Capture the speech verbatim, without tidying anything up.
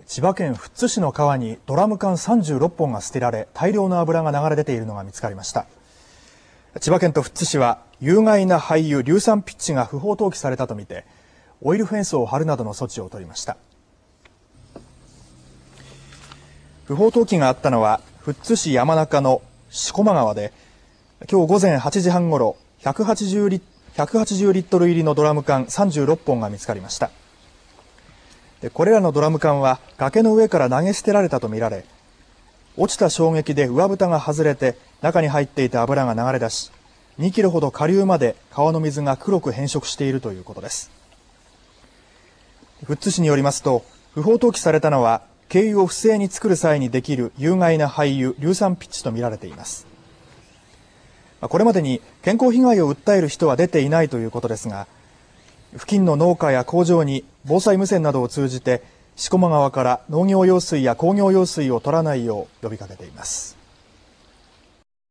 千葉県富津市の川にドラム缶さんじゅうろっぽんが捨てられ、大量の油が流れ出ているのが見つかりました。千葉県と富津市は有害な廃油硫酸ピッチが不法投棄されたとみてオイルフェンスを張るなどの措置を取りました。不法投棄があったのは富津市山中の四駒川で、今日午前はちじはんごろひゃくはちじゅうリットル入りのドラム缶さんじゅうろっぽんが見つかりました。でこれらのドラム缶は崖の上から投げ捨てられたとみられ、落ちた衝撃で上蓋が外れて中に入っていた油が流れ出し、にキロほど下流まで川の水が黒く変色しているということです。富津市によりますと、不法投棄されたのは軽油を不正に作る際にできる有害な廃油硫酸ピッチとみられています。これまでに健康被害を訴える人は出ていないということですが、付近の農家や工場に防災無線などを通じて四駒川から農業用水や工業用水を取らないよう呼びかけています。